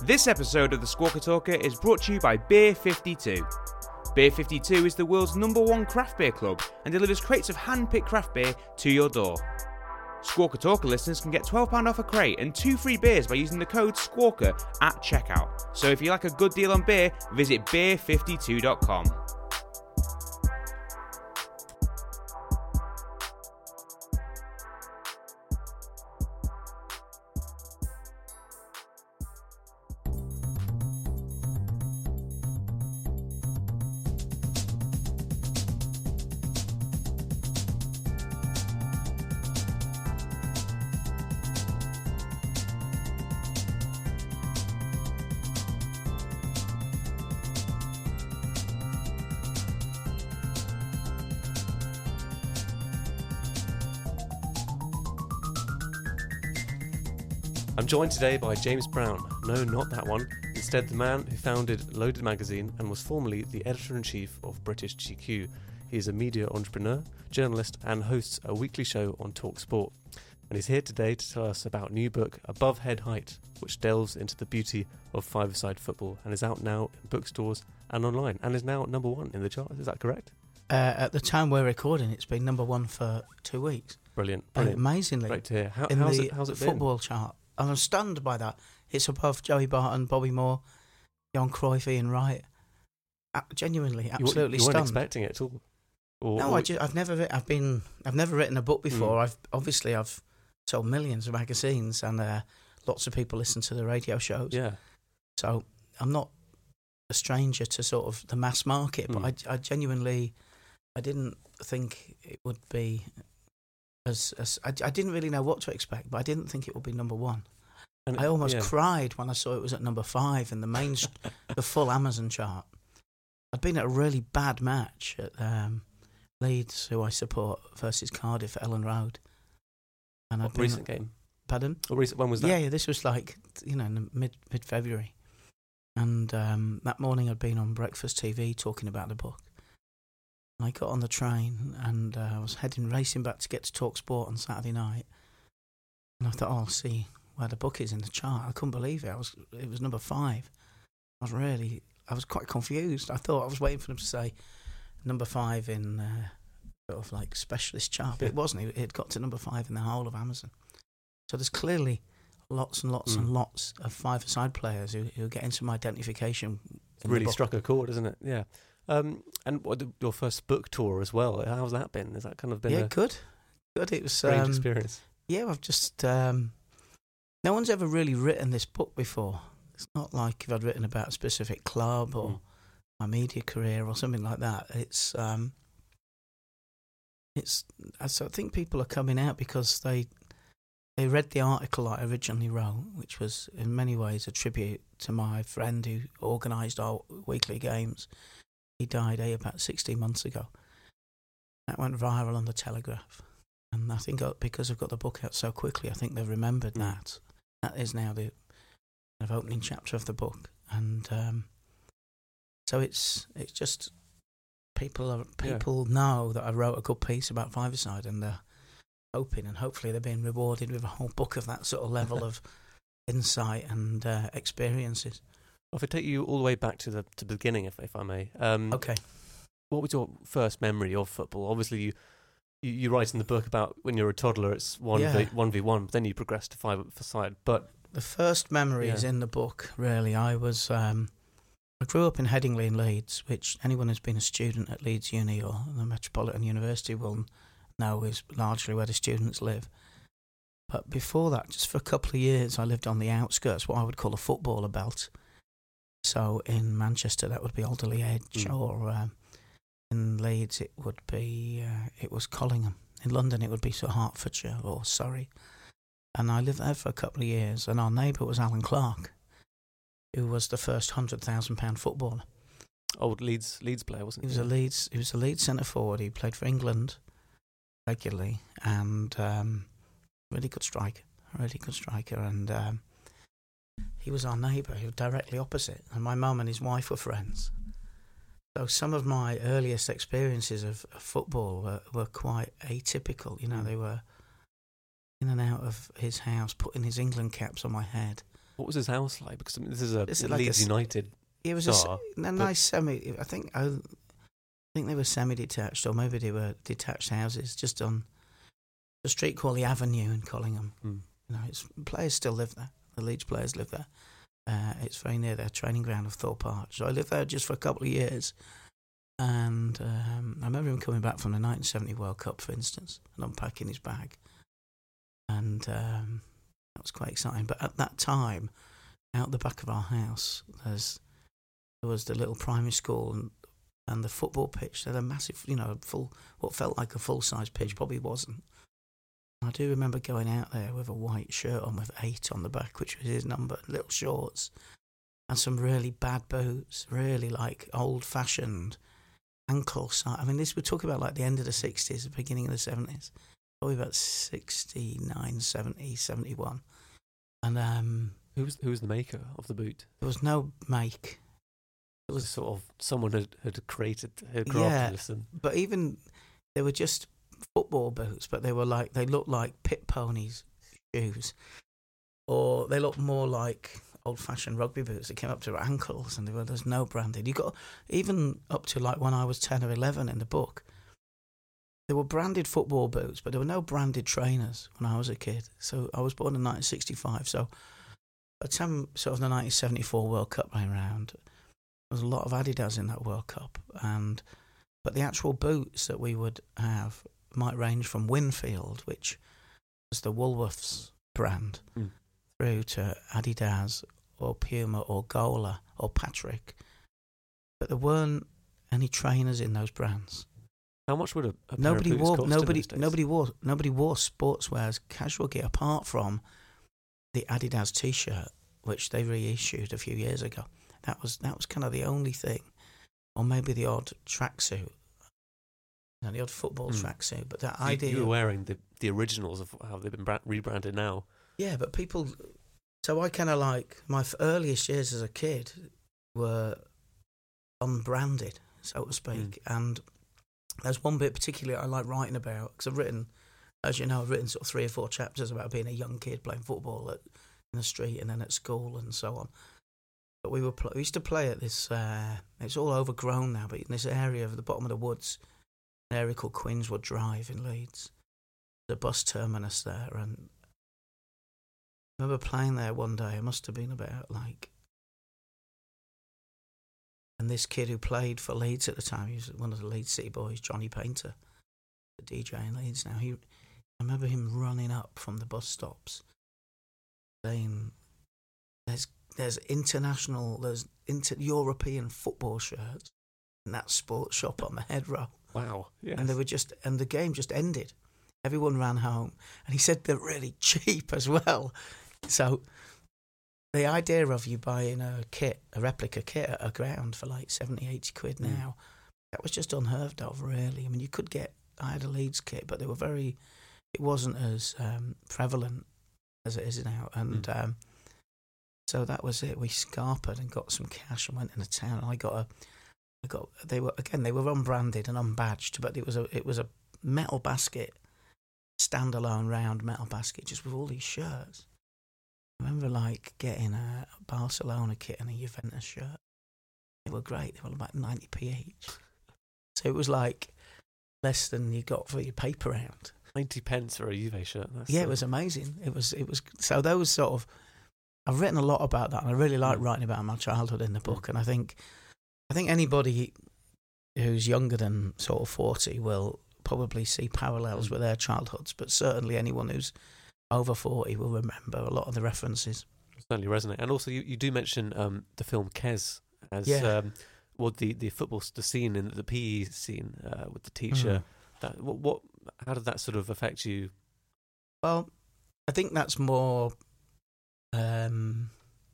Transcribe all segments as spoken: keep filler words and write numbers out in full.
This episode of the Squawker Talker is brought to you by Beer fifty-two. Beer fifty-two is the world's number one craft beer club and delivers crates of hand-picked craft beer to your door. Squawker Talker listeners can get twelve pounds off a crate and two free beers by using the code SQUAWKER at checkout. So if you like a good deal on beer, visit beer fifty-two dot com. I'm joined today by James Brown. No, not that one. Instead, the man who founded Loaded Magazine and was formerly the editor-in-chief of British G Q. He is a media entrepreneur, journalist, and hosts a weekly show on Talk Sport. And he's here today to tell us about new book, Above Head Height, which delves into the beauty of five-a-side football and is out now in bookstores and online, and is now number one in the charts. Is that correct? Uh, at the time we're recording, it's been number one for two weeks. Brilliant. Uh, brilliant. amazingly. Great to hear. How, in how's the it, how's it been? football chart. I'm stunned by that. It's above Joey Barton, Bobby Moore, Johan Cruyff, Ian Wright. Uh, genuinely, absolutely you, you stunned. You weren't expecting it at all? Or, no, or... I just, I've never, writ- I've been, I've never written a book before. Mm. I've obviously I've sold millions of magazines, and uh, lots of people listen to the radio shows. Yeah. So I'm not a stranger to sort of the mass market, but Mm. I, I genuinely, I didn't think it would be. As, as I, I didn't really know what to expect, but I didn't think it would be number one. And I almost yeah. cried when I saw it was at number five in the main, the full Amazon chart. I'd been at a really bad match at um, Leeds, who I support, versus Cardiff at Ellen Road. And What, I'd been recent game? Pardon? Or recent, when was that? Yeah, yeah, this was like, you know, in the mid mid February, and um, that morning I'd been on Breakfast T V talking about the book. I got on the train and uh, I was heading racing back to get to Talk Sport on Saturday night, and I thought, oh, I'll see where the book is in the chart. I couldn't believe it. I was it was number five. I was really I was quite confused. I thought I was waiting for them to say number five in uh, sort of like specialist chart, but it wasn't. It had got to number five in the whole of Amazon. So there's clearly lots and lots mm. and lots of five-a-side players who who are getting some identification. Really struck a chord, isn't it? Yeah. Um, and what, your first book tour as well, how's that been? Has that kind of been yeah, a good. Good. It was strange um, experience? Yeah, I've just... Um, no one's ever really written this book before. It's not like if I'd written about a specific club or mm. my media career or something like that. It's... Um, it's. I think people are coming out because they they read the article I originally wrote, which was in many ways a tribute to my friend who organised our weekly games. He died eh, about sixteen months ago. That went viral on the Telegraph. And I think because I've got the book out so quickly, I think they've remembered mm. that. That is now the kind of opening chapter of the book. And um, so it's it's just people are, people yeah. know that I wrote a good piece about five-a-side, and they're hoping, and hopefully they're being rewarded with a whole book of that sort of level of insight and uh, experiences. If I take you all the way back to the to the beginning, if if I may. Um, okay. What was your first memory of football? Obviously, you, you, you write in the book about when you're a toddler, it's one yeah. v one v one, but then you progress to five for side. But the first memory yeah. is in the book. Really, I was um, I grew up in Headingley in Leeds, which anyone who's been a student at Leeds Uni or the Metropolitan University will know is largely where the students live. But before that, just for a couple of years, I lived on the outskirts, what I would call a footballer belt. So in Manchester, that would be Alderley Edge, mm. or um, in Leeds, it would be uh, it was Collingham. In London, it would be so Hertfordshire or Surrey. And I lived there for a couple of years, and our neighbour was Alan Clark, who was the first hundred thousand pound footballer. Old Leeds Leeds player, wasn't he? He was a Leeds. He was a Leeds centre forward. He played for England regularly, and um, really good striker, really good striker, and. Um, He was our neighbour, he was directly opposite, and my mum and his wife were friends. So some of my earliest experiences of, of football were, were quite atypical. You know, they were in and out of his house, putting his England caps on my head, What was his house like? Because I mean, this is a This is Leeds like a s- United It was star. a, s- a nice semi. I think I, I think they were semi-detached, or maybe they were detached houses, just on a street called the Avenue in Collingham. Mm. You know, it's players still live there. The Leeds players live there. Uh, it's very near their training ground of Thorpe Arch. So I lived there just for a couple of years. And um, I remember him coming back from the nineteen seventy World Cup, for instance, and unpacking his bag. And um, that was quite exciting. But at that time, out the back of our house, there's there was the little primary school and, and the football pitch. They had a massive, you know, full what felt like a full-size pitch, probably wasn't. I do remember going out there with a white shirt on with eight on the back, which was his number, little shorts, and some really bad boots, really like old-fashioned ankle size. I mean, this we're talking about like the end of the sixties, the beginning of the seventies, probably about sixty-nine, seventy, seventy-one. And um, Who was who was the maker of the boot? there was no make. It was sort of someone had, had created, had crafted Yeah. this. And But even they were just football boots, but they were like they looked like pit ponies shoes, or they looked more like old-fashioned rugby boots that came up to their ankles, and they were there's no branded. You got even up to like when I was ten or eleven in the book, there were branded football boots, but there were no branded trainers when I was a kid. So I was born in nineteen sixty-five. So by the time sort of the nineteen seventy-four World Cup came around, there was a lot of Adidas in that World Cup, and but the actual boots that we would have might range from Winfield, which was the Woolworths brand, Mm. through to Adidas or Puma or Gola or Patrick. But there weren't any trainers in those brands. how much would a, a pair Nobody of boots wore cost in nobody those days? nobody wore nobody wore sportswear as casual gear apart from the Adidas T-shirt, which they reissued a few years ago. That was that was kind of the only thing, or maybe the odd tracksuit, you know, the odd football Mm. tracksuit. But that You- idea, You were wearing the, the originals of how they've been bra- rebranded now. yeah. But people, so I kind of like my f- earliest years as a kid were unbranded, so to speak, and there's one bit particularly I like writing about because I've written, as you know, I've written sort of three or four chapters about being a young kid playing football at, in the street and then at school and so on. But we were pl- we used to play at this. Uh, it's all overgrown now, but in this area of the bottom of the woods, an area called Queenswood Drive in Leeds, the bus terminus there, and I remember playing there one day. It must have been about like. And this kid who played for Leeds at the time, he was one of the Leeds City boys, Johnny Painter, the D J in Leeds now. He, I remember him running up from the bus stops saying, there's there's international, there's inter European football shirts in that sports shop on the head row. Wow. Yes. And they were just, and the game just ended. Everyone ran home. And he said they're really cheap as well. So the idea of you buying a kit, a replica kit at a ground for like seventy, eighty quid Mm. now, that was just unheard of, really. I mean, you could get, I had a Leeds kit, but they were very, it wasn't as um, prevalent as it is now. And Mm. um, so that was it. We scarpered and got some cash and went into town. And I got a, I got, they were, again, they were unbranded and unbadged, but it was a, it was a metal basket, standalone round metal basket, just with all these shirts. I remember like getting a Barcelona kit and a Juventus shirt. They were great. They were about ninety p each. So it was like less than you got for your paper round. ninety pence for a Juve shirt. That's, Yeah, uh, it was amazing. It was, it was, so those sort of, I've written a lot about that and I really like Mm. writing about my childhood in the book. And I think, I think anybody who's younger than sort of forty will probably see parallels Mm. with their childhoods, but certainly anyone who's over forty will remember a lot of the references. certainly resonate. And also, you, you do mention um, the film Kes as Yeah. um, well, the the football the scene in the P E scene uh, with the teacher. Mm. That what, what how did that sort of affect you? Well, I think that's more um,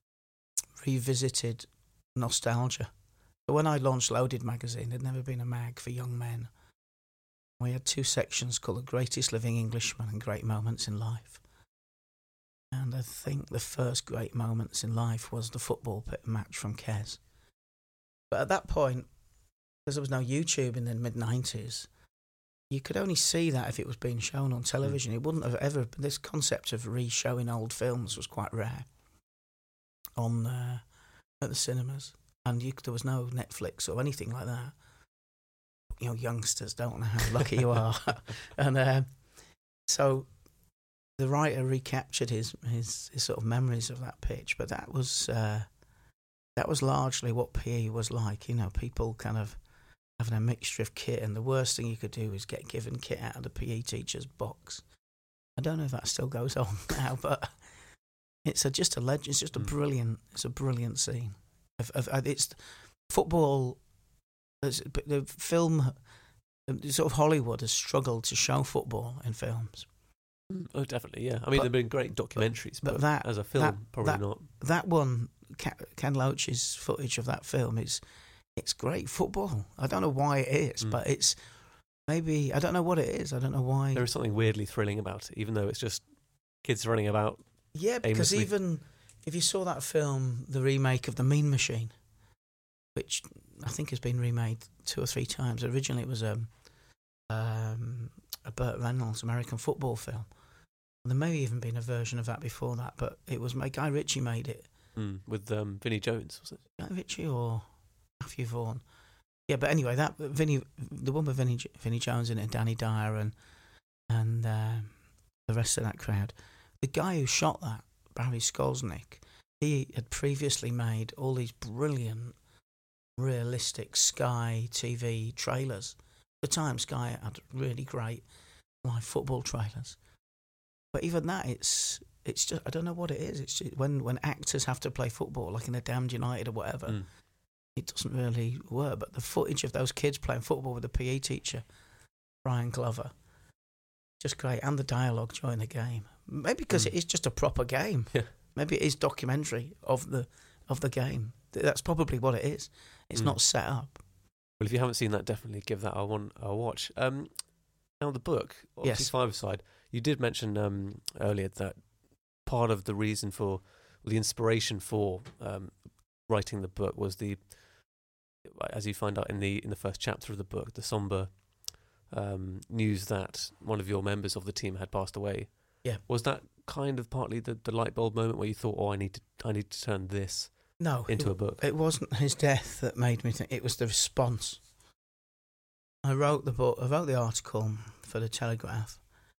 revisited nostalgia. But when I launched Loaded magazine, there'd never been a mag for young men. We had two sections called The Greatest Living Englishman and Great Moments in Life. And I think the first great moments in life was the football pit match from Kes. But at that point, because there was no YouTube in the mid nineties, you could only see that if it was being shown on television. Mm. It wouldn't have ever, this concept of re-showing old films was quite rare. on uh, at the cinemas, and you, there was no Netflix or anything like that. You know, youngsters don't know how lucky you are, and uh, so the writer recaptured his, his his sort of memories of that pitch. But that was uh, that was largely what P E was like. You know, people kind of having a mixture of kit, and the worst thing you could do is get given kit out of the P E teacher's box. I don't know if that still goes on now, but it's a, just a legend. It's just a brilliant. It's a brilliant scene. Of, of, it's football. The film, sort of Hollywood has struggled to show football in films. Oh, definitely, yeah. I mean, but, there've been great documentaries, but, but that, as a film, that, probably that, not. That one, Ken Loach's footage of that film is, it's great football. I don't know why it is, mm. but it's. Maybe, I don't know what it is. I don't know why. There is something weirdly thrilling about it, even though it's just kids running about. Yeah, because aimlessly. Even if you saw that film, the remake of The Mean Machine, which I think has been remade two or three times. Originally it was a, um, a Burt Reynolds American football film. There may have even been a version of that before that, but it was Guy Ritchie made it. Mm, with um, Vinnie Jones, was it? Guy Ritchie or Matthew Vaughn? Yeah, but anyway, that Vinnie, the one with Vinnie, Vinnie Jones in it, Danny Dyer, and and um, the rest of that crowd. The guy who shot that, Barry Skolnick, he had previously made all these brilliant, realistic Sky T V trailers. At the time, Sky had really great live football trailers. But even that, it's it's just I don't know what it is. It's just, when when actors have to play football, like in a Damned United or whatever. Mm. It doesn't really work, but the footage of those kids playing football with the P E teacher, Brian Glover, just great, and the dialogue during the game. Maybe because mm. it is just a proper game. Yeah. Maybe it is documentary of the of the game. That's probably what it is. It's mm. not set up. Well, if you haven't seen that, definitely give that a one a watch. Um, now the book, obviously yes. Five-A-Side. You did mention um, earlier that part of the reason for, well, the inspiration for um, writing the book was the, as you find out in the in the first chapter of the book, the somber um, news that one of your members of the team had passed away. Yeah, was that kind of partly the, the light bulb moment where you thought, oh, I need to I need to turn this no into it, a book? It wasn't his death that made me think. It was the response. I wrote the book. I wrote the article for the Telegraph.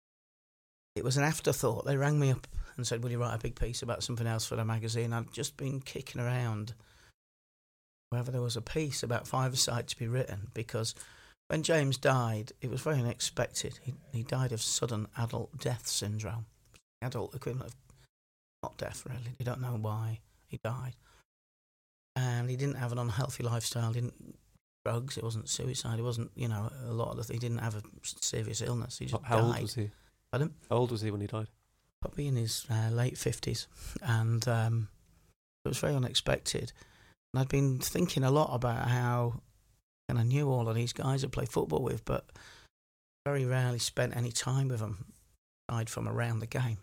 It was an afterthought. They rang me up and said, "Will you write a big piece about something else for the magazine?" I'd just been kicking around wherever there was a piece about Five-A-Side to be written, because when James died, it was very unexpected. He he died of sudden adult death syndrome, adult equivalent of not death really. They don't know why he died, and he didn't have an unhealthy lifestyle. Didn't drugs. It wasn't suicide. It wasn't you know a lot of the. He didn't have a serious illness. He just How died. old was he? Pardon? How old was he when he died? Probably in his uh, late fifties, and um, it was very unexpected. And I'd been thinking a lot about how, and I knew all of these guys I played football with, but very rarely spent any time with them, aside from around the game.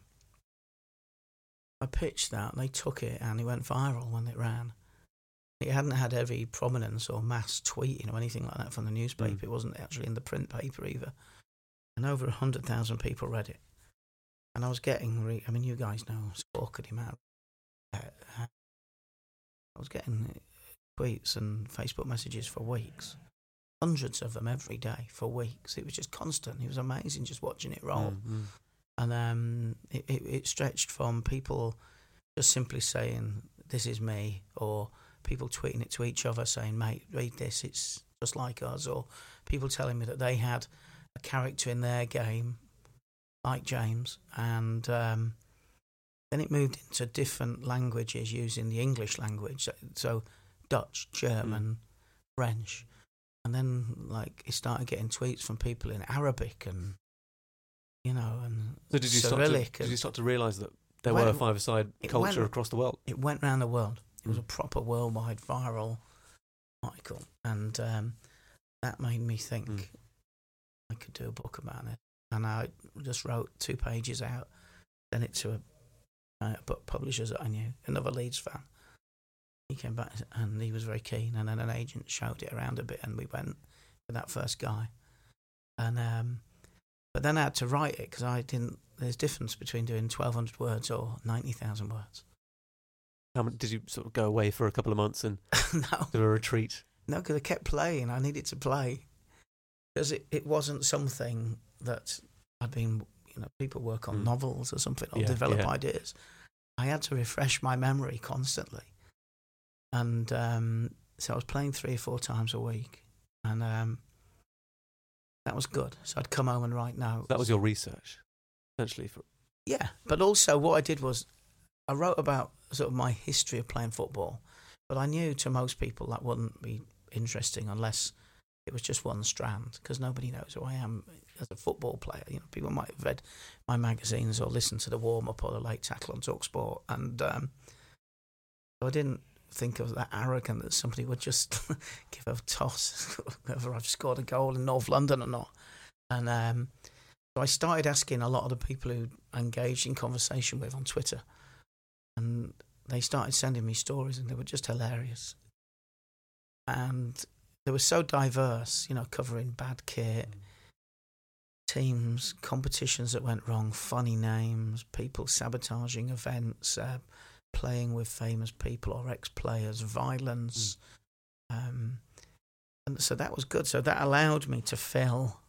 I pitched that, and they took it, and it went viral when it ran. It hadn't had heavy prominence or mass tweeting or anything like that from the newspaper. Mm. It wasn't actually in the print paper either. And over one hundred thousand people read it. And I was getting, re- I mean, you guys know, Squawk him out. Uh, I was getting tweets and Facebook messages for weeks. Hundreds of them every day for weeks. It was just constant. It was amazing just watching it roll. Mm-hmm. And um, it, it, it stretched from people just simply saying, "This is me," or people tweeting it to each other saying, "Mate, read this, it's just like us," or people telling me that they had a character in their game like James, and um, then it moved into different languages using the English language, so Dutch, German, mm. French, and then like it started getting tweets from people in Arabic and you know and so did you Cyrillic. Start to, did you start to realise that there went, were a five-a-side culture went, across the world? It went around the world. It was a proper worldwide viral article, and um, that made me think mm. I could do a book about it. And I just wrote two pages out, sent it to a, a book publisher that I knew, another Leeds fan. He came back and he was very keen, and then an agent showed it around a bit, and we went with that first guy. And um, but then I had to write it because I didn't. There's a difference between doing twelve hundred words or ninety thousand words. How many, did you sort of go away for a couple of months and no, do a retreat? no, because I kept playing. I needed to play because it, it wasn't something that I'd been. You know, people work on mm. novels or something or yeah, develop yeah. ideas. I had to refresh my memory constantly, and um, so I was playing three or four times a week, and um, that was good. So I'd come home and write notes. That was your research, essentially. For yeah, but also what I did was I wrote about sort of my history of playing football, but I knew to most people that wouldn't be interesting unless it was just one strand, because nobody knows who I am as a football player. You know, people might have read my magazines or listened to the warm up or the late tackle on TalkSport, and um, so I didn't think I was that arrogant that somebody would just give a toss whether I've scored a goal in North London or not. And um, so I started asking a lot of the people who I engaged in conversation with on Twitter, and they started sending me stories, and they were just hilarious. And they were so diverse, you know, covering bad kit, teams, competitions that went wrong, funny names, people sabotaging events, uh, playing with famous people or ex-players, violence. Mm. Um, and so that was good. So that allowed me to fill,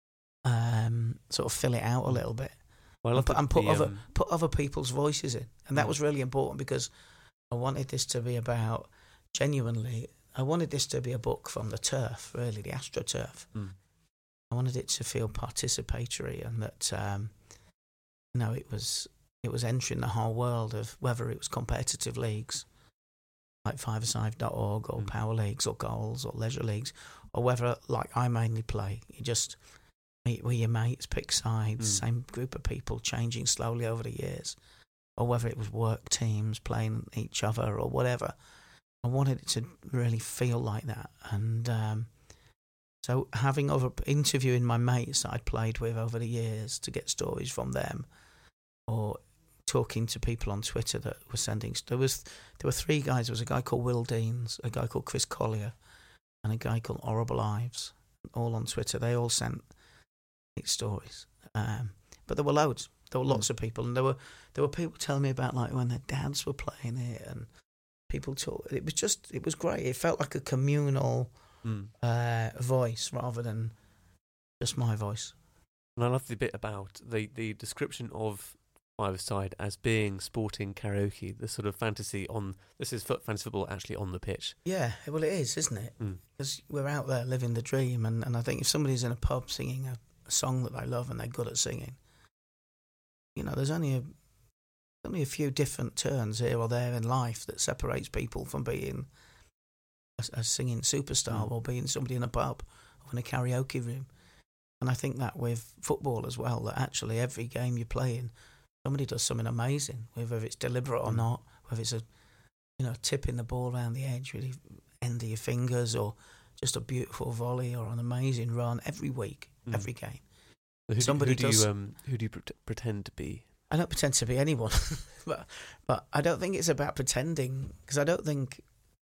um, sort of fill it out a little bit. Well, and put, and put the, other um... put other people's voices in. And that mm. was really important, because I wanted this to be about, genuinely, I wanted this to be a book from the turf, really, the AstroTurf. Mm. I wanted it to feel participatory, and that, um, you know, it was it was entering the whole world of whether it was competitive leagues like five a side dot org or mm. power leagues or goals or leisure leagues, or whether, like I mainly play, you just meet with your mates, pick sides, mm. same group of people changing slowly over the years, or whether it was work teams playing each other or whatever. I wanted it to really feel like that. And um, so having over interviewing my mates that I'd played with over the years to get stories from them, or talking to people on Twitter that were sending, there was there were three guys. There was a guy called Will Deans, a guy called Chris Collier, and a guy called Horrible Ives, all on Twitter. They all sent stories, um, but there were loads. There were lots mm. of people, and there were there were people telling me about like when their dads were playing it, and people talk. It was just, it was great. It felt like a communal mm. uh, voice rather than just my voice. And I love the bit about the, the description of five-a-side as being sporting karaoke, the sort of fantasy on, this is fantasy football actually on the pitch. Yeah, well it is, isn't it? Because mm. we're out there living the dream, and, and I think if somebody's in a pub singing a, a song that they love and they're good at singing, you know, there's only a only a few different turns here or there in life that separates people from being a, a singing superstar mm. or being somebody in a pub or in a karaoke room. And I think that with football as well, that actually every game you play in, somebody does something amazing, whether it's deliberate or mm. not, whether it's a, you know, tipping the ball around the edge, really end of your fingers, or just a beautiful volley or an amazing run every week, mm. every game. Who, somebody do, who does, do you um, who do you pre- pretend to be? I don't pretend to be anyone, but but I don't think it's about pretending, because I don't think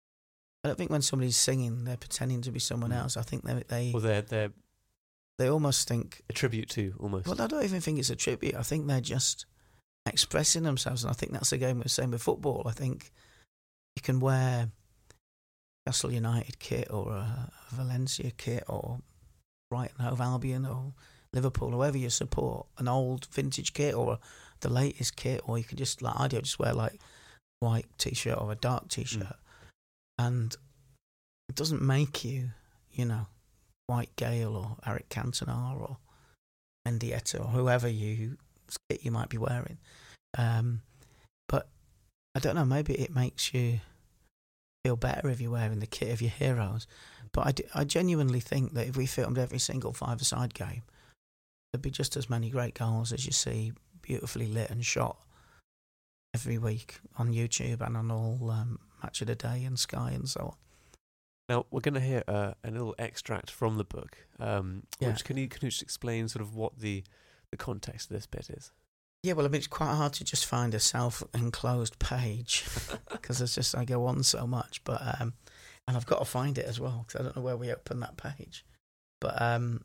I don't think when somebody's singing they're pretending to be someone else. I think they they well they're they're they almost think a tribute to almost. Well, I don't even think it's a tribute. I think they're just expressing themselves, and I think that's the game we're saying with football. I think you can wear Newcastle United kit or a Valencia kit or Brighton Hove Albion or Liverpool, whoever you support, an old vintage kit or the latest kit, or you can just, like I do, just wear like white t-shirt or a dark t-shirt, mm. and it doesn't make you, you know, White Gale or Eric Cantona or Mendieta or whoever you kit you might be wearing. Um, but I don't know, maybe it makes you feel better if you're wearing the kit of your heroes. But I, do, I genuinely think that if we filmed every single five-a-side game, there'd be just as many great goals as you see beautifully lit and shot every week on YouTube and on all um, Match of the Day and Sky and so on. Now, we're going to hear uh, a little extract from the book. Um, yeah. Which can you, can you just explain sort of what the, the context of this bit is? Yeah, well, I mean, it's quite hard to just find a self-enclosed page because it's just, I go on so much. But um, and I've got to find it as well because I don't know where we open that page. But um,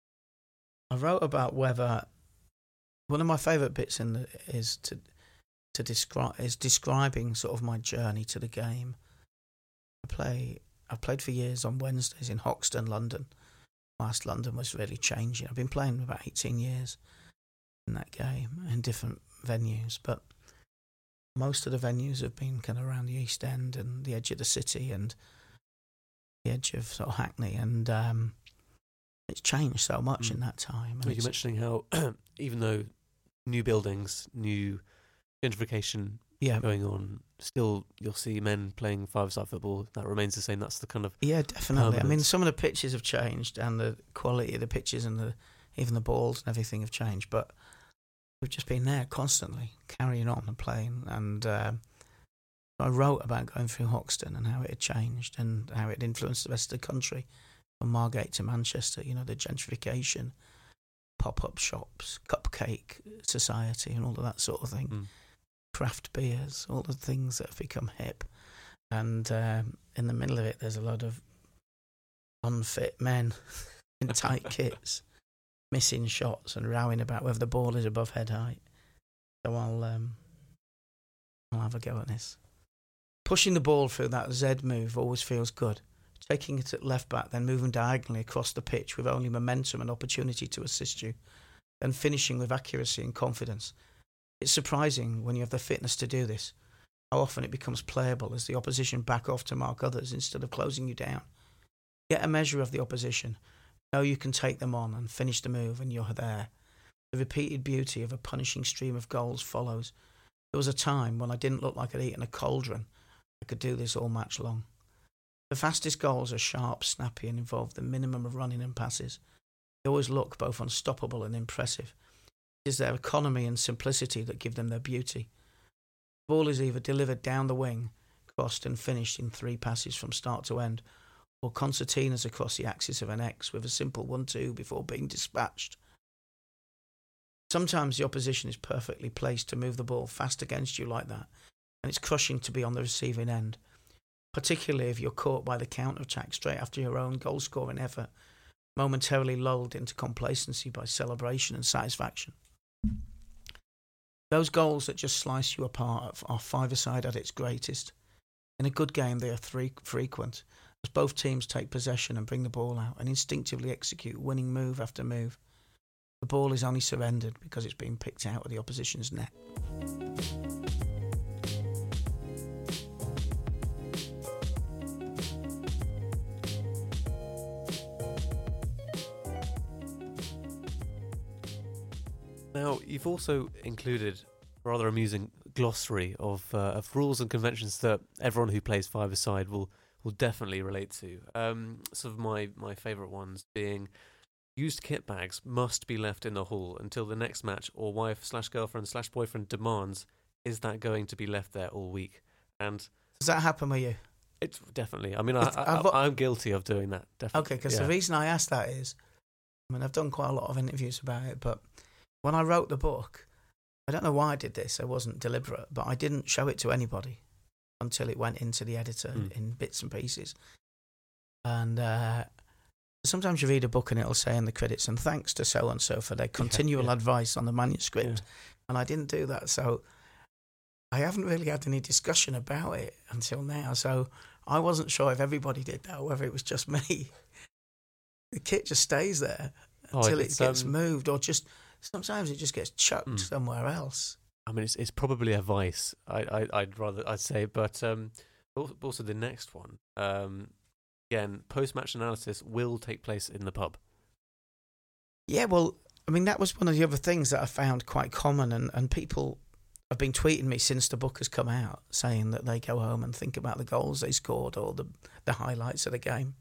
I wrote about whether one of my favourite bits in the, is to to describe is describing sort of my journey to the game. I play. I've played for years on Wednesdays in Hoxton, London. Whilst London was really changing, I've been playing about eighteen years in that game in different venues, but most of the venues have been kind of around the East End and the edge of the city and the edge of sort of Hackney, and um, it's changed so much mm. in that time. Well, you're mentioning how even though new buildings, new gentrification yeah. going on, still you'll see men playing five-a-side football. That remains the same. That's the kind of yeah, definitely. Permanence. I mean, some of the pitches have changed, and the quality of the pitches and the even the balls and everything have changed, but we've just been there constantly, carrying on and playing. And uh, I wrote about going through Hoxton and how it had changed and how it influenced the rest of the country, from Margate to Manchester. You know, the gentrification, pop-up shops, cupcake society, and all of that sort of thing. Mm. Craft beers, all the things that have become hip. And um, in the middle of it, there's a lot of unfit men in tight kits, missing shots and rowing about whether the ball is above head height. So I'll um, I'll have a go at this. Pushing the ball through that Z move always feels good. Taking it at left back, then moving diagonally across the pitch with only momentum and opportunity to assist you, then finishing with accuracy and confidence. It's surprising when you have the fitness to do this, how often it becomes playable as the opposition back off to mark others instead of closing you down. Get a measure of the opposition. Know you can take them on and finish the move, and you're there. The repeated beauty of a punishing stream of goals follows. There was a time when I didn't look like I'd eaten a cauldron. I could do this all match long. The fastest goals are sharp, snappy, and involve the minimum of running and passes. They always look both unstoppable and impressive. It is their economy and simplicity that give them their beauty. The ball is either delivered down the wing, crossed and finished in three passes from start to end, or concertinas across the axis of an X with a simple one two before being dispatched. Sometimes the opposition is perfectly placed to move the ball fast against you like that, and it's crushing to be on the receiving end, particularly if you're caught by the counter-attack straight after your own goal-scoring effort, momentarily lulled into complacency by celebration and satisfaction. Those goals that just slice you apart are five-a-side at its greatest. In a good game, they are three frequent, as both teams take possession and bring the ball out and instinctively execute winning move after move. The ball is only surrendered because it's been picked out of the opposition's net. Now, you've also included a rather amusing glossary of uh, of rules and conventions that everyone who plays five-a-side will will definitely relate to. Um, some of my, my favourite ones being used kit bags must be left in the hall until the next match or wife slash girlfriend slash boyfriend demands, is that going to be left there all week? And does that happen with you? It's definitely. I mean, I, I, I'm guilty of doing that, definitely. Okay, because yeah. the reason I asked that is, I mean, I've done quite a lot of interviews about it, but when I wrote the book, I don't know why I did this, it wasn't deliberate, but I didn't show it to anybody until it went into the editor mm. in bits and pieces. And uh, sometimes you read a book and it'll say in the credits, and thanks to so-and-so for their continual yeah, yeah. advice on the manuscript. Yeah. And I didn't do that, so I haven't really had any discussion about it until now. So I wasn't sure if everybody did that or whether it was just me. The kit just stays there until oh, it gets um, moved, or just sometimes it just gets chucked mm. somewhere else. I mean, it's it's probably a vice. I, I I'd rather I'd say, but um, also the next one. Um, again, post-match analysis will take place in the pub. Yeah, well, I mean, that was one of the other things that I found quite common, and, and people have been tweeting me since the book has come out, saying that they go home and think about the goals they scored or the the highlights of the game.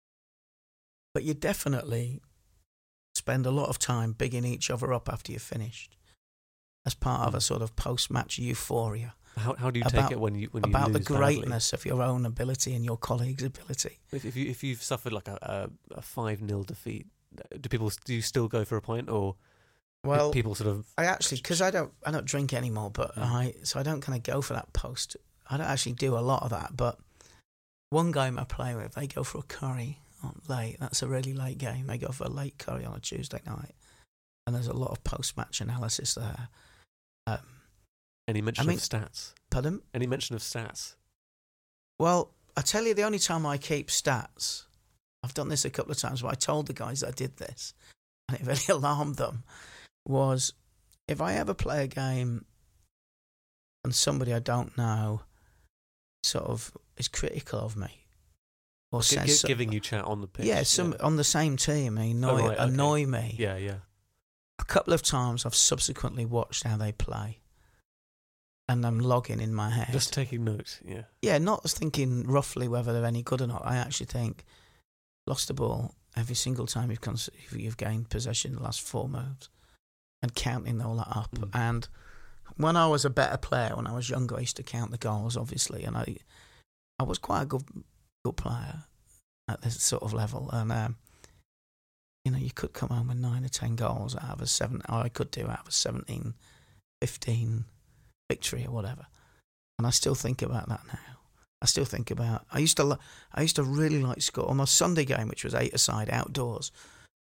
But you definitely spend a lot of time bigging each other up after you've finished, as part of a sort of post-match euphoria. How how do you about, take it when you when you about lose the greatness badly? Of your own ability and your colleagues' ability? If, if you if you've suffered like a a five nil defeat, do people do you still go for a pint, or well, people sort of? I actually because I don't I don't drink anymore, but mm. I so I don't kind of go for that post. I don't actually do a lot of that, but one game I play with, they go for a curry on late. That's a really late game. They go for a late curry on a Tuesday night, and there's a lot of post-match analysis there. Um, Any mention I mean, of stats? Pardon? Any mention of stats? Well, I tell you, the only time I keep stats, I've done this a couple of times, but I told the guys I did this, and it really alarmed them, was if I ever play a game and somebody I don't know sort of is critical of me, or G- says g- giving you chat on the pitch. yeah, some yeah. on the same team, annoy, Oh, right, okay. annoy me. Yeah, yeah. A couple of times I've subsequently watched how they play, and I'm logging in my head. Just taking notes, yeah. Yeah, not thinking roughly whether they're any good or not. I actually think lost the ball every single time you've, cons- you've gained possession in the last four moves, and counting all that up. Mm. And when I was a better player, when I was younger, I used to count the goals, obviously, and I I was quite a good good player at this sort of level. And um, you know, you could come home with nine or ten goals out of a seven, or I could do out of a seventeen, fifteen victory or whatever. And I still think about that now. I still think about. I used to. Lo- I used to really like score on my Sunday game, which was eight-a-side outdoors.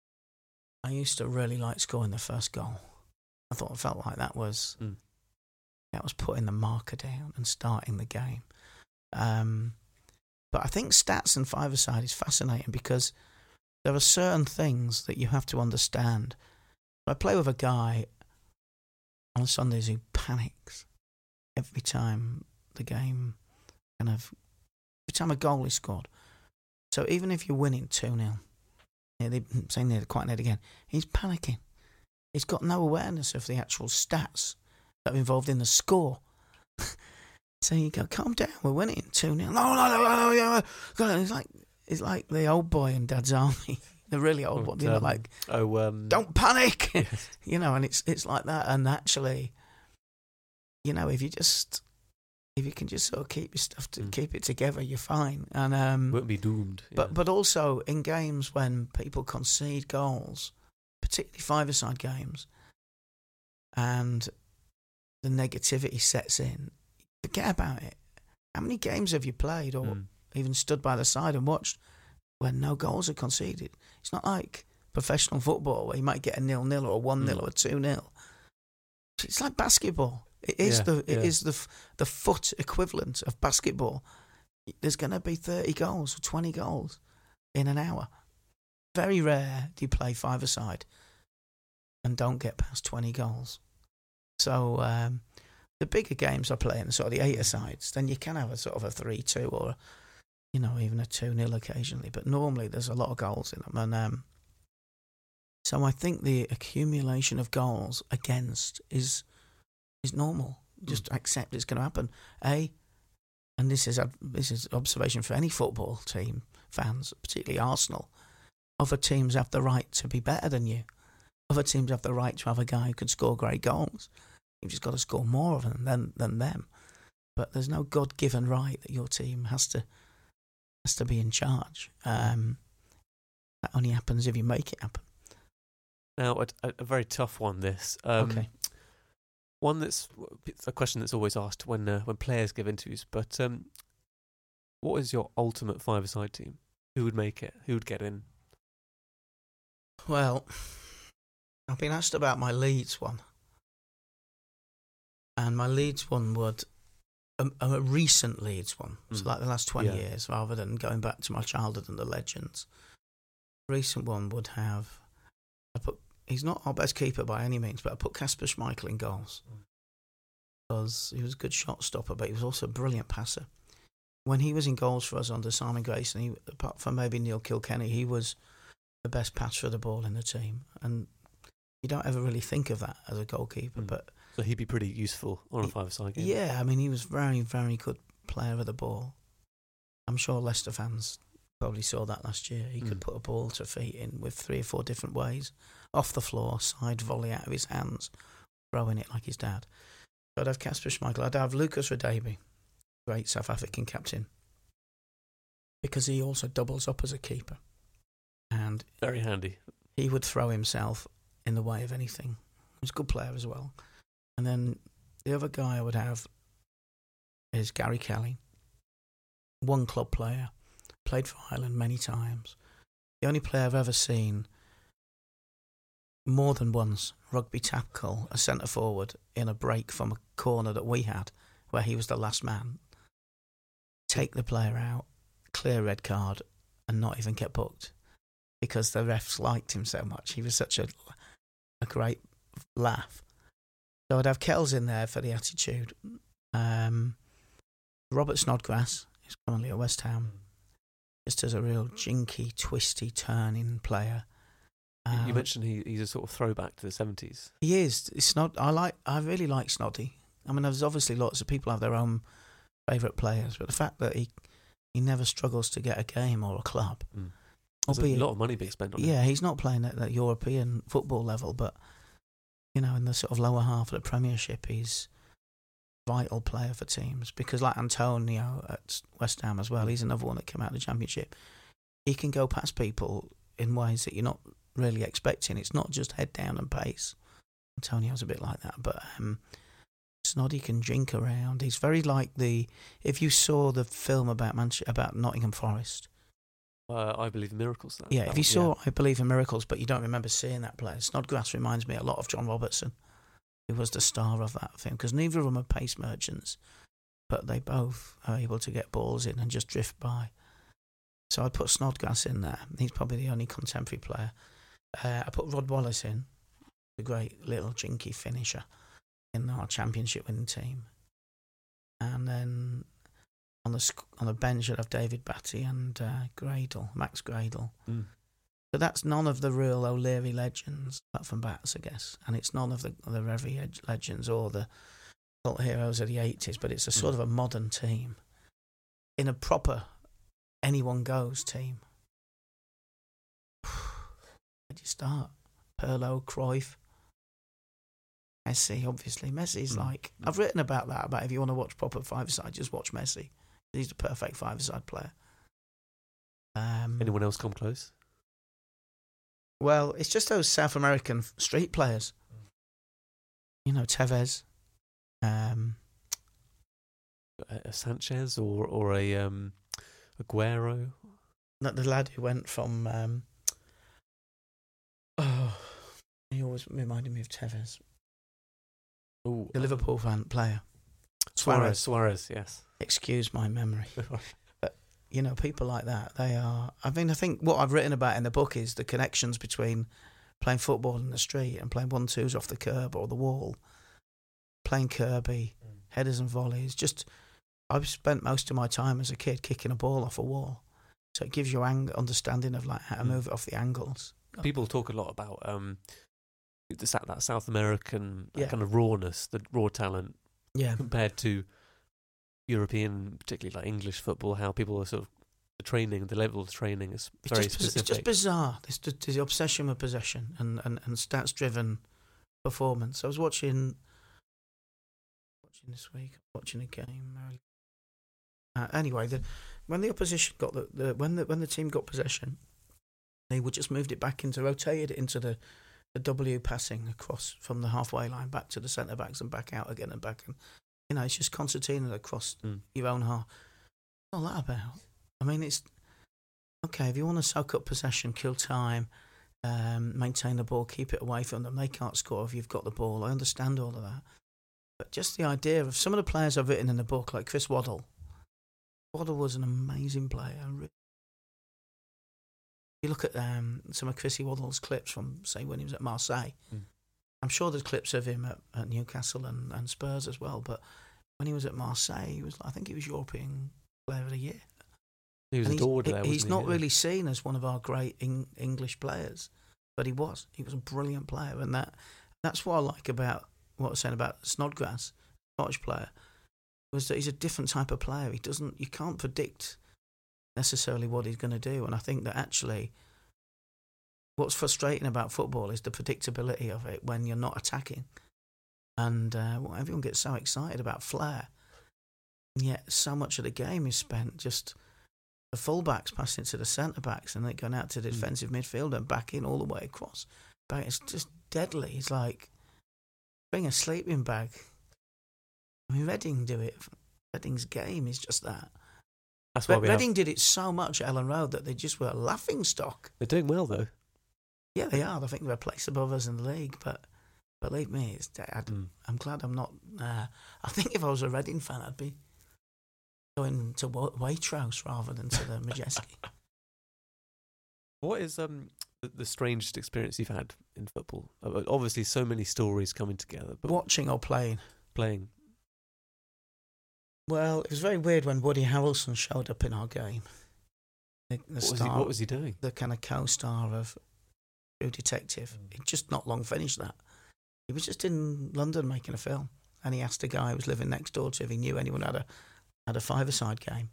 I used to really like scoring the first goal. I thought it felt like that was mm. that was putting the marker down and starting the game. Um, but I think stats and five-a-side is fascinating because there are certain things that you have to understand. I play with a guy on Sundays who panics every time the game kind of every time a goal is scored. So even if you're winning two nil, yeah, they say near quite near again, he's panicking. He's got no awareness of the actual stats that are involved in the score. So you go, calm down, we're winning two nil. No, no, no, no, no, no. It's like it's like the old boy in Dad's Army, the really old What, one. You know, um, like oh, um, don't panic. Yes. You know, and it's it's like that. And actually, you know, if you just if you can just sort of keep your stuff to Mm. keep it together, you're fine. And um, won't be doomed. but yeah. but also in games when people concede goals, particularly five-a-side games, and the negativity sets in, forget about it. How many games have you played or Mm. even stood by the side and watched where no goals are conceded? It's not like professional football where you might get a nil-nil or a one-nil Mm. or a two-nil. It's like basketball. It is Yeah, the it yeah. is the f- the foot equivalent of basketball. There's going to be thirty goals or twenty goals in an hour. Very rare do you play five-a-side and don't get past twenty goals. So um, the bigger games I play in sort of the eight-a-sides, then you can have a sort of a three-two or, you know, even a two-nil occasionally. But normally there's a lot of goals in them. And um, so I think the accumulation of goals against is is normal. Just Mm. accept it's going to happen. A, and this is a, this is observation for any football team fans, particularly Arsenal. Other teams have the right to be better than you. Other teams have the right to have a guy who can score great goals. You've just got to score more of them than than them. But there's no God-given right that your team has to has to be in charge. Um, that only happens if you make it happen. Now, a, a, a very tough one, this. Um, Okay. One that's it's a question that's always asked when uh, when players give interviews. But um, what is your ultimate five-a-side team? Who would make it? Who would get in? Well, I've been asked about my Leeds one. And my Leeds one would, a, a recent Leeds one, so Mm. like the last twenty Yeah. years, rather than going back to my childhood and the legends. Recent one would have, I put, he's not our best keeper by any means, but I put Kasper Schmeichel in goals. Mm. Because he was a good shot stopper, but he was also a brilliant passer. When he was in goals for us under Simon Grayson, he, apart from maybe Neil Kilkenny, he was the best passer of the ball in the team. And you don't ever really think of that as a goalkeeper, Mm. but So he'd be pretty useful on a five-a-side game. yeah, I mean, he was very, very good player of the ball. I'm sure Leicester fans probably saw that last year. He could Mm. put a ball to feet in with three or four different ways. Off the floor, side volley out of his hands, throwing it like his dad. So I'd have Kasper Schmeichel. I'd have Lucas Radebe, great South African captain, because he also doubles up as a keeper. And Very handy. he would throw himself in the way of anything. He's a good player as well. And then the other guy I would have is Gary Kelly. One club player. Played for Ireland many times. The only player I've ever seen more than once rugby tackle a centre forward in a break from a corner that we had, where he was the last man, take the player out, clear red card, and not even get booked because the refs liked him so much. He was such a a great laugh. So I'd have Kells in there for the attitude. Um, Robert Snodgrass, who's currently at West Ham, just as a real jinky, twisty, turning player. Um, you mentioned he, he's a sort of throwback to the seventies. He is. It's not. I like. I really like Snoddy. I mean, there's obviously lots of people have their own favourite players, but the fact that he he never struggles to get a game or a club. Mm. There's Albeit, a lot of money being spent on yeah, him. he's not playing at that European football level, but you know, in the sort of lower half of the Premiership, he's a vital player for teams because, like Antonio at West Ham as well, he's another one that came out of the Championship. He can go past people in ways that you're not really expecting. It's not just head down and pace. Antonio's a bit like that, but um, Snoddy can drink around. He's very like the. If you saw the film about Manch- about Nottingham Forest. Uh, I Believe in Miracles. That, Yeah, that if you one, saw yeah. I Believe in Miracles, but you don't remember seeing that player, Snodgrass reminds me a lot of John Robertson, who was the star of that film, because neither of them are pace merchants, but they both are able to get balls in and just drift by. So I'd put Snodgrass in there. He's probably the only contemporary player. Uh, I put Rod Wallace in, the great little jinky finisher in our championship winning team. And then on the sc- on the bench, I'd have David Batty and uh, Gradle, Max Gradle. Mm. But that's none of the real O'Leary legends, apart from Bats, I guess. And it's none of the, the Revy ed- legends or the cult heroes of the eighties, but it's a sort Mm. of a modern team. In a proper anyone goes team. Where do you start? Pirlo, Cruyff, Messi, obviously. Messi's Mm. like... I've written about that, about if you want to watch proper five-a-side, just watch Messi. He's the perfect five-a-side player. Um, Anyone else come close? Well, it's just those South American f- street players. You know, Tevez. Um, A, a Sanchez or or a um, Aguero? not the lad who went from... Um, oh, he always reminded me of Tevez. Ooh, The Liverpool fan player. Suarez. Suarez, yes. Excuse my memory. But, you know, people like that, they are... I mean, I think what I've written about in the book is the connections between playing football in the street and playing one-twos off the curb or the wall, playing Kirby, mm. headers and volleys. Just, I've spent most of my time as a kid kicking a ball off a wall. So it gives you an understanding of like how to Mm. move it off the angles. People talk a lot about um, the, Sa- that South American that Yeah. kind of rawness, the raw talent, Yeah. compared to European, particularly like English football, how people are sort of, the training, the level of training is It's very just, specific. It's just bizarre. It's the, it's the obsession with possession and, and, and stats-driven performance. I was watching watching this week, watching a game. Uh, anyway, the, when the opposition got the, the when the when the team got possession, they would just moved it back into rotated it into the, the W passing across from the halfway line back to the centre backs and back out again and back and you know it's just concertina across Mm. your own half. What's all that about? I mean, it's okay if you want to soak up possession, kill time, um, maintain the ball, keep it away from them. They can't score if you've got the ball. I understand all of that, but just the idea of some of the players I've written in the book, like Chris Waddle. Waddle was an amazing player. You look at um, some of Chrissy Waddle's clips from, say, when he was at Marseille. Mm. I'm sure there's clips of him at, at Newcastle and, and Spurs as well. But when he was at Marseille, he was, I think he was European Player of the Year. He was And adored he's, there, He's wasn't not he? Yeah. really seen as one of our great Eng- English players, but he was. He was a brilliant player, and that that's what I like about what I was saying about Snodgrass, Scottish player, was that he's a different type of player. He doesn't. You can't predict necessarily what he's going to do, and I think that actually, what's frustrating about football is the predictability of it when you're not attacking, and uh, well, everyone gets so excited about flair, and yet so much of the game is spent just the fullbacks passing to the centre backs and then going out to the defensive mm. midfield and back in all the way across. But it's just deadly. It's like bring a sleeping bag. I mean, Reading do it. Reading's game is just that. That's why But we Reading have... did it so much at Ellen Road that they just were a laughing stock. They're doing well though. Yeah, they are. I think they're a place above us in the league, but believe me, it's, I'd, mm. I'm glad I'm not. Uh, I think if I was a Reading fan, I'd be going to Waitrose rather than to the Majeski. What is um the, the strangest experience you've had in football? Uh, obviously, so many stories coming together. But watching or playing? Playing. Well, it was very weird when Woody Harrelson showed up in our game. The, the what, star, was he, what was he doing? The kind of co-star of True Detective. He'd just not long finished that. He was just in London making a film, and he asked a guy who was living next door to if he knew anyone had a had a five-a-side game.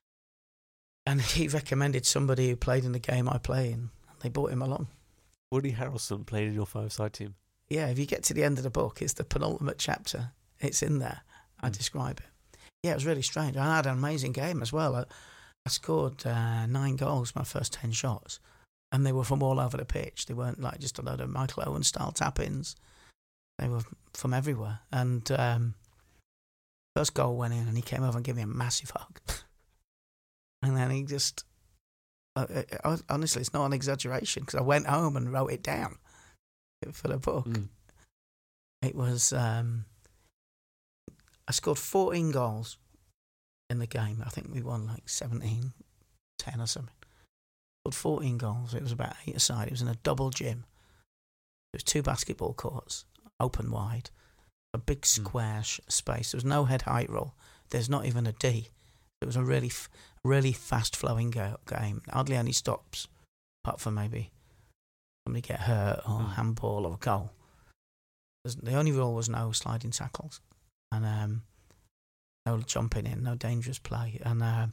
And he recommended somebody who played in the game I play in, and they brought him along. Woody Harrelson played in your five-side team? Yeah, if you get to the end of the book, it's the penultimate chapter. It's in there. I mm. describe it. Yeah, it was really strange. I had an amazing game as well. I, I scored uh, nine goals my first ten shots, and they were from all over the pitch. They weren't like just a load of Michael Owen-style tap-ins. They were from everywhere. And um, first goal went in, and he came over and gave me a massive hug. And then he just... Uh, uh, honestly, it's not an exaggeration, because I went home and wrote it down for the book. Mm. It was... Um, I scored fourteen goals in the game. I think we won like seventeen ten or something. Scored fourteen goals. It was about eight aside. It was in a double gym. There was two basketball courts, open wide, a big square mm. space. There was no head height rule. There's not even a D. It was a really, really fast-flowing go- game. Hardly any stops, apart from maybe somebody get hurt or mm. handball or goal. The only rule was no sliding tackles. And um, no jumping in, no dangerous play. And uh,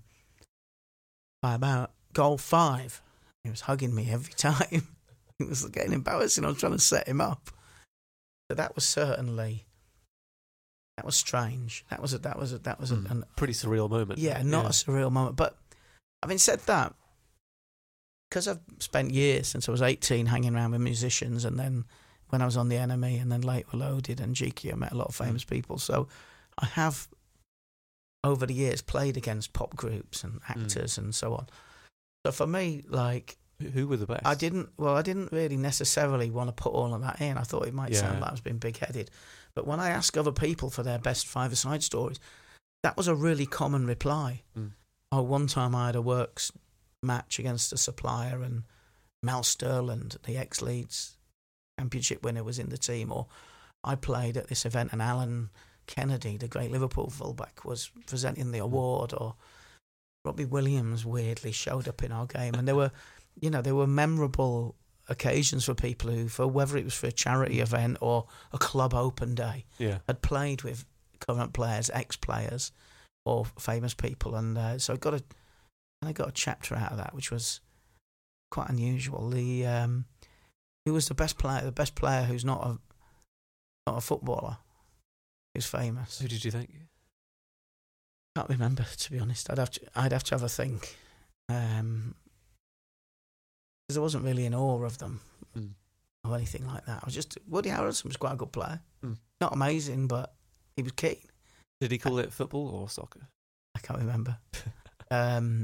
by about goal five, he was hugging me every time. It was getting embarrassing. I was trying to set him up. But that was certainly, that was strange. That was a, that was a, that was a, mm, an, pretty surreal moment. Yeah, not yeah. a surreal moment. But having said that, because I've spent years since I was eighteen hanging around with musicians, and then when I was on The Enemy, and then Late Reloaded and G Q, I met a lot of famous people. So I have, over the years, played against pop groups and actors mm. and so on. So for me, like... Who were the best? I didn't, well, I didn't really necessarily want to put all of that in. I thought it might yeah. sound like I was being big-headed. But when I ask other people for their best five-a-side stories, that was a really common reply. Mm. Oh, one time I had a works match against a supplier, and Mal Sterland, the ex-Leeds Championship winner, was in the team. Or I played at this event and Alan Kennedy, the great Liverpool fullback, was presenting the award. Or Robbie Williams weirdly showed up in our game. And there were, you know, there were memorable occasions for people who, for whether it was for a charity event or a club open day, yeah. had played with current players, ex-players, or famous people. And uh, so I got a, and I got a chapter out of that, which was quite unusual. The um, Who was the best player? The best player who's not a not a footballer, who's famous. Who did you think? Can't remember, to be honest. I'd have to. I'd have to have a think, um, because I wasn't really in awe of them mm. or anything like that. I was just Woody Harrelson was quite a good player. Mm. Not amazing, but he was keen. Did he call it football or soccer? I can't remember. um,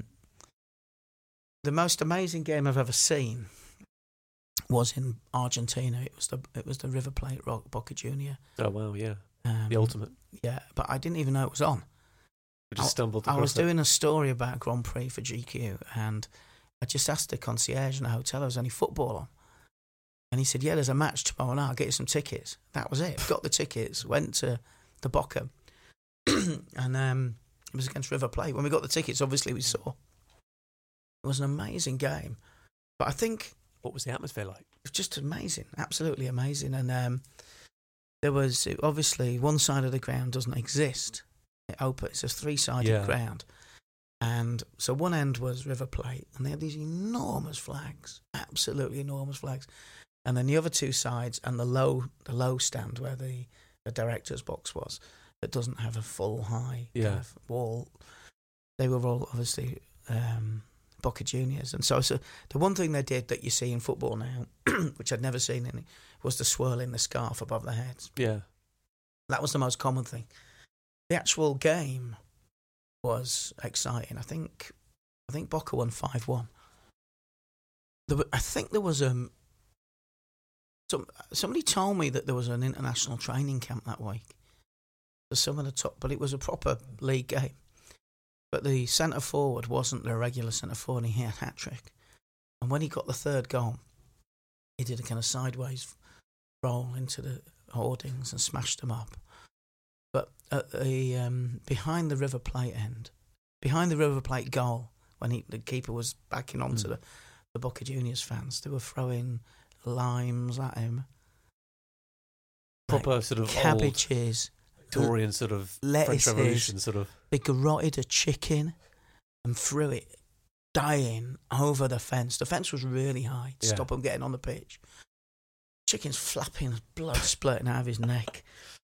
the most amazing game I've ever seen was in Argentina. It was the it was the River Plate Rock Boca Junior. Oh wow, yeah, um, the ultimate. Yeah, but I didn't even know it was on. We just stumbled. I, I was it. doing a story about Grand Prix for G Q, and I just asked the concierge in the hotel, "Is there any football on?" And he said, "Yeah, there's a match tomorrow night. I'll get you some tickets." That was it. Got the tickets. Went to the Boca, and um, it was against River Plate. When we got the tickets, obviously we saw. It was an amazing game, but I think. What was the atmosphere like? It was just amazing, absolutely amazing. And um, there was, obviously, one side of the ground doesn't exist. It open, it's a three-sided yeah. ground. And so one end was River Plate, and they had these enormous flags, absolutely enormous flags. And then the other two sides, and the low the low stand where the, the director's box was, that doesn't have a full high yeah. kind of wall. They were all, obviously... Um, Boca Juniors. And so, so the one thing they did that you see in football now, which I'd never seen in it, was the swirling the scarf above their heads. Yeah. That was the most common thing. The actual game was exciting. I think I think Boca won five one. There were, I think there was a, some somebody told me that there was an international training camp that week for some of the top, but it was a proper league game. But the centre forward wasn't the regular centre forward, and he had a hat trick. And when he got the third goal, he did a kind of sideways roll into the hoardings and smashed them up. But at the um, behind the River Plate end, behind the River Plate goal, when he, the keeper was backing onto mm. the, the Boca Juniors fans, they were throwing limes at him. Proper like sort of cabbages, old Victorian sort of lettuces, French Revolution sort of. They garroted a chicken and threw it dying over the fence. The fence was really high to yeah. stop him getting on the pitch. Chicken's flapping, blood splurting out of his neck.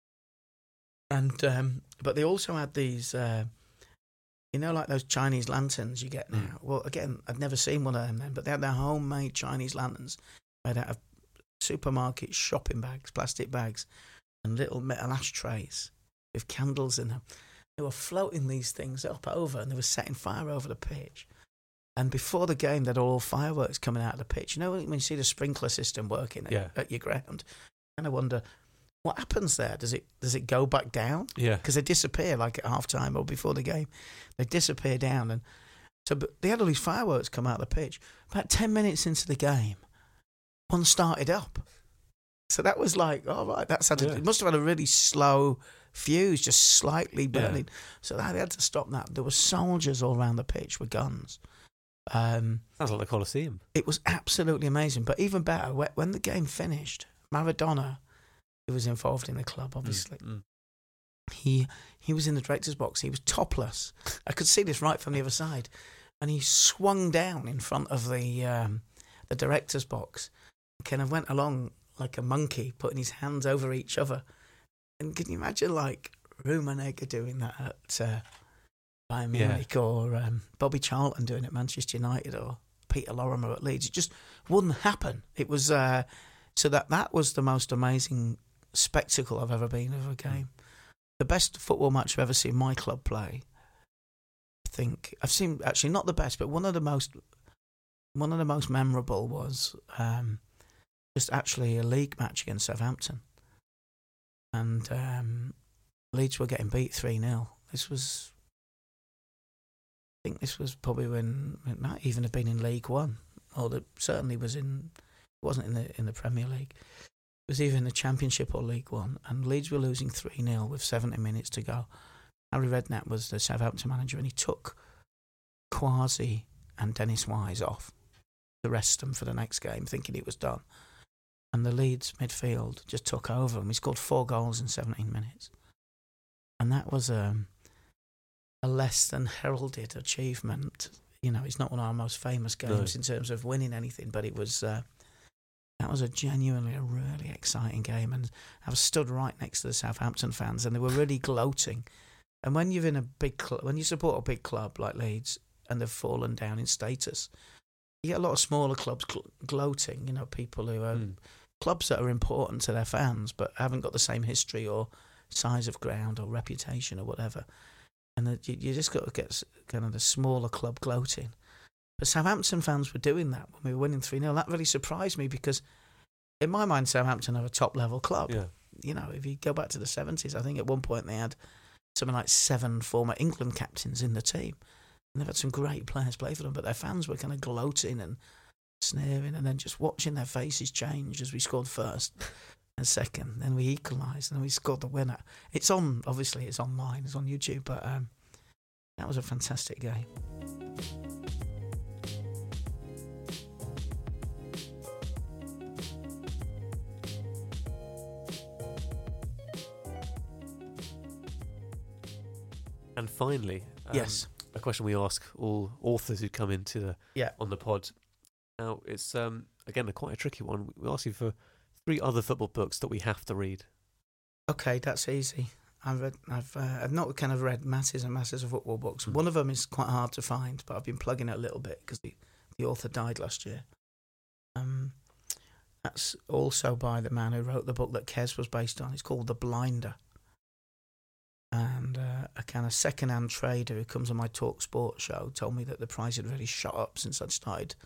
And um, but they also had these, uh, you know, like those Chinese lanterns you get now. Mm. Well, again, I'd never seen one of them then, but they had their homemade Chinese lanterns made out of supermarket shopping bags, plastic bags, and little metal ashtrays with candles in them. They were floating these things up over, and they were setting fire over the pitch. And before the game, they had all fireworks coming out of the pitch. You know, when you see the sprinkler system working yeah. at, at your ground, you kind of wonder, what happens there? Does it does it go back down? Yeah. Because they disappear, like at half-time or before the game. They disappear down. And so but they had all these fireworks come out of the pitch. About ten minutes into the game, one started up. So that was like, all right, that's had yeah. a, it must have had a really slow fuse, just slightly burning. Yeah. So they had to stop that. There were soldiers all around the pitch with guns. Um, Sounds like the Colosseum. It was absolutely amazing. But even better, when the game finished, Maradona, who was involved in the club, obviously, mm, mm. he he was in the director's box. He was topless. I could see this right from the other side. And he swung down in front of the um, the director's box, kind of went along like a monkey, putting his hands over each other. And can you imagine, like, Rummenigge doing that at uh, Bayern Munich, yeah. or um, Bobby Charlton doing it at Manchester United, or Peter Lorimer at Leeds? It just wouldn't happen. It was uh, so that that was the most amazing spectacle I've ever been of a game. The best football match I've ever seen my club play. I think I've seen actually not the best, but one of the most one of the most memorable was. Um, Just actually a league match against Southampton. And um, Leeds were getting beat three nil. This was, I think this was probably when it might even have been in League One. Or it certainly was in, it wasn't in the in the Premier League. It was either in the Championship or League One. And Leeds were losing three nil with seventy minutes to go. Harry Redknapp was the Southampton manager, and he took Kwasi and Dennis Wise off to rest them for the next game, thinking it was done. And the Leeds midfield just took over, and we scored four goals in seventeen minutes. And that was um, a less than heralded achievement. You know, it's not one of our most famous games no. in terms of winning anything, but it was uh, that was a genuinely a really exciting game. And I was stood right next to the Southampton fans, and they were really gloating. And when you're in a big club, when you support a big club like Leeds, and they've fallen down in status, you get a lot of smaller clubs gl- gloating. You know, people who are. Mm. Clubs that are important to their fans but haven't got the same history or size of ground or reputation or whatever. And that you, you just got to get kind of the smaller club gloating. But Southampton fans were doing that when we were winning three nil. That really surprised me because in my mind Southampton are a top-level club. Yeah. You know, if you go back to the seventies, I think at one point they had something like seven former England captains in the team. And they've had some great players play for them, but their fans were kind of gloating and sneering, and then just watching their faces change as we scored first and second. Then we equalised, and then we scored the winner. It's on, obviously, it's online, it's on YouTube, but um, that was a fantastic game. And finally, um, yes, a question we ask all authors who come into the yeah. on the pod. Now, it's, um, again, a quite a tricky one. We ask you for three other football books that we have to read. Okay, that's easy. I've read, I've, uh, I've not kind of read masses and masses of football books. Mm. One of them is quite hard to find, but I've been plugging it a little bit because the, the author died last year. Um, that's also by the man who wrote the book that Kes was based on. It's called The Blinder. And uh, a kind of second-hand trader who comes on my Talk Sport show told me that the price had really shot up since I'd started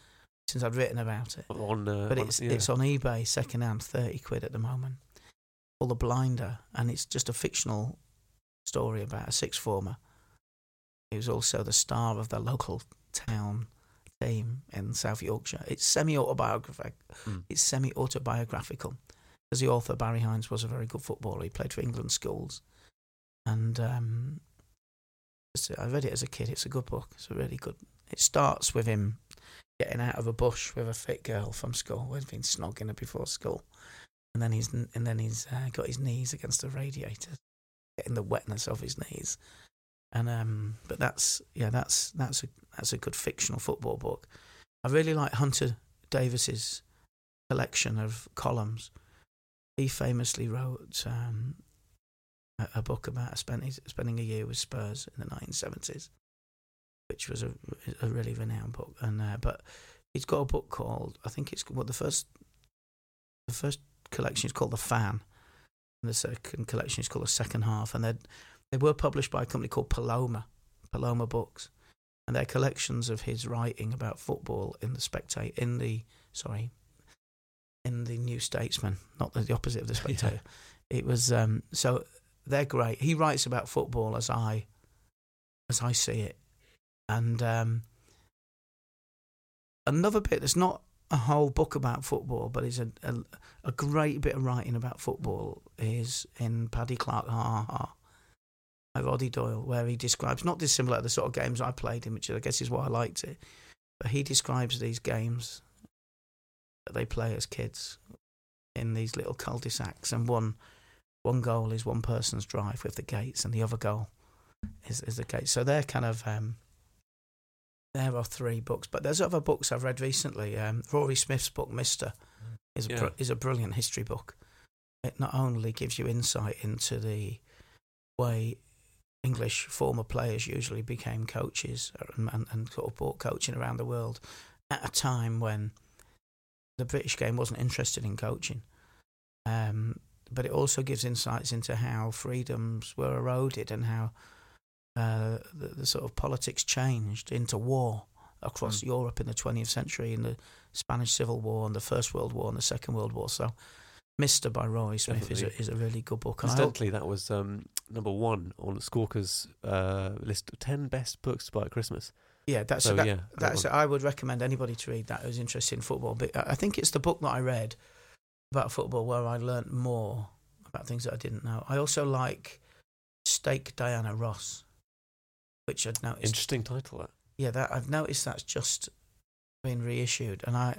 since I'd written about it. On, uh, but on, it's yeah. it's on eBay second hand, thirty quid at the moment. Called The Blinder, and it's just a fictional story about a sixth former. He was also the star of the local town team in South Yorkshire. It's semi-autobiographical. Mm. It's semi-autobiographical because the author, Barry Hines, was a very good footballer. He played for England schools. And um, I read it as a kid. It's a good book. It's a really good... It starts with him getting out of a bush with a fit girl from school. He's been snogging her before school. And then he's and then he's uh, got his knees against the radiator, getting the wetness of his knees. And um, but that's yeah, that's that's a that's a good fictional football book. I really like Hunter Davis's collection of columns. He famously wrote um, a, a book about spending spending a year with Spurs in the nineteen seventies, which was a, a really renowned book. And uh, but he's got a book called, I think it's what the first the first collection is called The Fan, and the second collection is called The Second Half, and they they were published by a company called Paloma, Paloma Books, and they're collections of his writing about football in the Spectator, in the sorry, in the New Statesman, not the, the opposite of the Spectator. Yeah. It was um, so they're great. He writes about football as I as I see it, and um, another bit that's not a whole book about football, but is a, a a great bit of writing about football is in Paddy Clark Ha Ha by Roddy Doyle, where he describes, not dissimilar to the sort of games I played in, which I guess is why I liked it, but he describes these games that they play as kids in these little cul-de-sacs, and one one goal is one person's drive with the gates, and the other goal is, is the gate. So they're kind of um, there are three books, but there's other books I've read recently. Um, Rory Smith's book, Mister, is a yeah. br- is a brilliant history book. It not only gives you insight into the way English former players usually became coaches and, and, and sort of brought coaching around the world at a time when the British game wasn't interested in coaching. Um, but it also gives insights into how freedoms were eroded and how uh, the, the sort of politics changed into war across mm. Europe in the twentieth century, in the Spanish Civil War and the First World War and the Second World War. So Mister by Rory Smith is a, is a really good book. And Incidentally, that was um, number one on Squawker's uh, list of ten best books to buy at Christmas. Yeah, that's so, that, yeah, that that's. I would recommend anybody to read that who's interested in football. But I think it's the book that I read about football where I learnt more about things that I didn't know. I also like Stake Diana Ross, which I'd noticed. Interesting title, that. Yeah, that I've noticed that's just been reissued, and I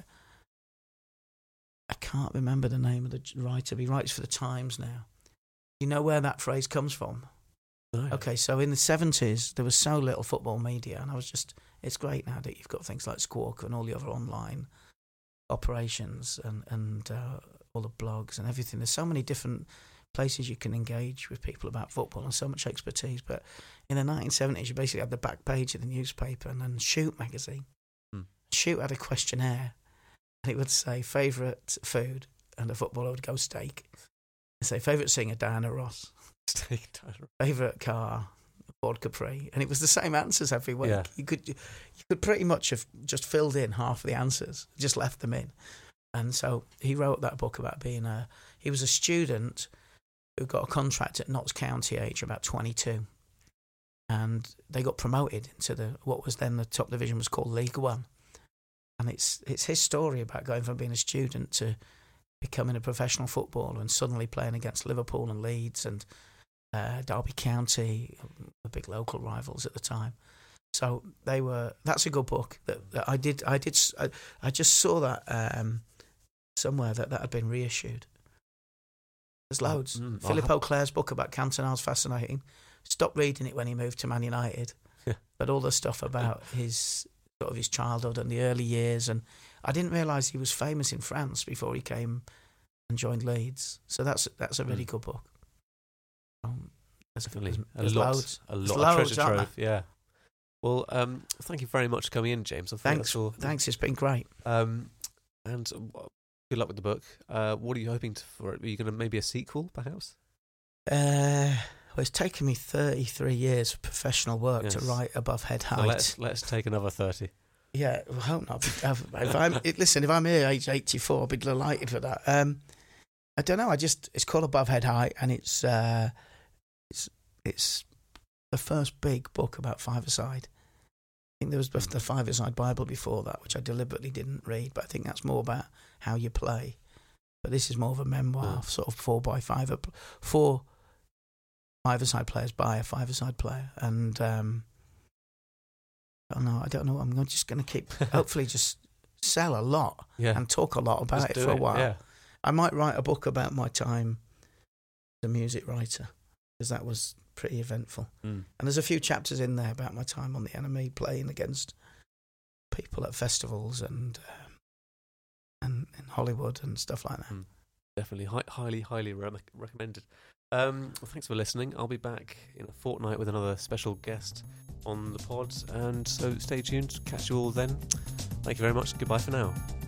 I can't remember the name of the writer. He writes for the Times now. You know where that phrase comes from? No. Okay, so in the seventies, there was so little football media, and I was just, it's great now that you've got things like Squawk and all the other online operations and, and uh, all the blogs and everything. There's so many different places you can engage with people about football and so much expertise. But in the nineteen seventies, you basically had the back page of the newspaper and then Shoot magazine. Hmm. Shoot had a questionnaire, and it would say favourite food, and the footballer would go steak. And say favourite singer, Diana Ross. Steak, Diana Ross. Favourite car, Ford Capri. And it was the same answers every week. Yeah. You could you could pretty much have just filled in half the answers, just left them in. And so he wrote that book about being a... He was a student who got a contract at Notts County age about twenty-two. And they got promoted into the what was then the top division was called League One. And it's it's his story about going from being a student to becoming a professional footballer and suddenly playing against Liverpool and Leeds and uh, Derby County, the big local rivals at the time. So they were. That's a good book. That, that I did. I did. I, I just saw that um, somewhere that that had been reissued. There's loads. Mm, Philip O'Clair's book about Cantona's fascinating. Stopped reading it when he moved to Man United, yeah. But all the stuff about his sort of his childhood and the early years, and I didn't realise he was famous in France before he came and joined Leeds. So that's that's a really mm. good book. Um, there's, Definitely there's, a lot, loads. a lot there's of loads, treasure trove. Yeah. Well, um, thank you very much for coming in, James. I thanks. All, thanks. It's been great. Um, and uh, good luck with the book. Uh, what are you hoping to, for it? Are you going to maybe a sequel, perhaps? Uh, well, it's taken me thirty-three years of professional work yes. to write above head height. So let's let's take another thirty. Yeah, well, I hope not. If I'm, it, listen, if I'm here age eighty-four, I'll be delighted for that. Um, I don't know. I just it's called Above Head High, and it's uh, it's it's the first big book about five-a-side. I think there was the five-a-side Bible before that, which I deliberately didn't read, but I think that's more about how you play. But this is more of a memoir, mm. sort of four by five, four five-a-side players by a five-a-side player, and um, I don't know. I don't know. I'm just going to keep, hopefully, just sell a lot yeah. and talk a lot about just it for it. a while. Yeah. I might write a book about my time as a music writer, because that was pretty eventful. Mm. And there's a few chapters in there about my time on the Enemy, playing against people at festivals and um, and in Hollywood and stuff like that. Mm. Definitely, Hi- highly, highly re- recommended. Um, well, thanks for listening. I'll be back in a fortnight with another special guest on the pod, and so stay tuned. Catch you all then. Thank you very much. Goodbye for now.